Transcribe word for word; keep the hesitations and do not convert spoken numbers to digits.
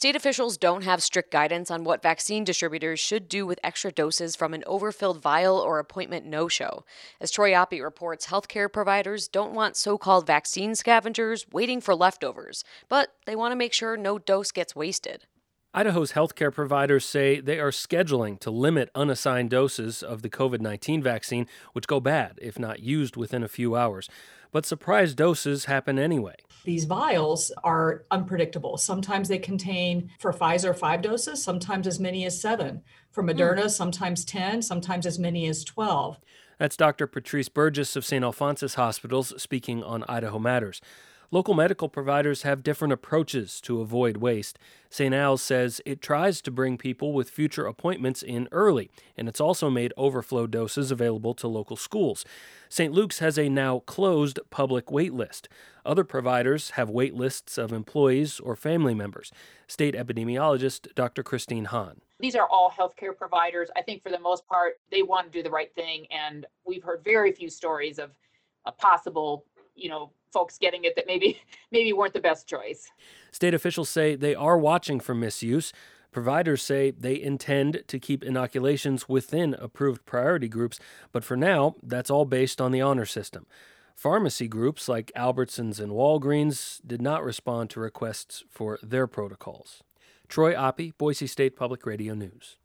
State officials don't have strict guidance on what vaccine distributors should do with extra doses from an overfilled vial or appointment no-show. As Troy Oppie reports, healthcare providers don't want so-called vaccine scavengers waiting for leftovers, but they want to make sure no dose gets wasted. Idaho's healthcare providers say they are scheduling to limit unassigned doses of the covid nineteen vaccine, which go bad if not used within a few hours. But surprise doses happen anyway. These vials are unpredictable. Sometimes they contain, for Pfizer, five doses, sometimes as many as seven. For Moderna, mm. sometimes ten, sometimes as many as twelve. That's Doctor Patrice Burgess of Saint Alphonsus Hospitals speaking on Idaho Matters. Local medical providers have different approaches to avoid waste. Saint Al's says it tries to bring people with future appointments in early, and it's also made overflow doses available to local schools. Saint Luke's has a now closed public wait list. Other providers have wait lists of employees or family members. State epidemiologist Doctor Christine Hahn. These are all healthcare providers. I think for the most part, they want to do the right thing, and we've heard very few stories of a possible, you know, folks getting it that maybe maybe weren't the best choice. State officials say they are watching for misuse. Providers say they intend to keep inoculations within approved priority groups, but for now, that's all based on the honor system. Pharmacy groups like Albertsons and Walgreens did not respond to requests for their protocols. Troy Oppie, Boise State Public Radio News.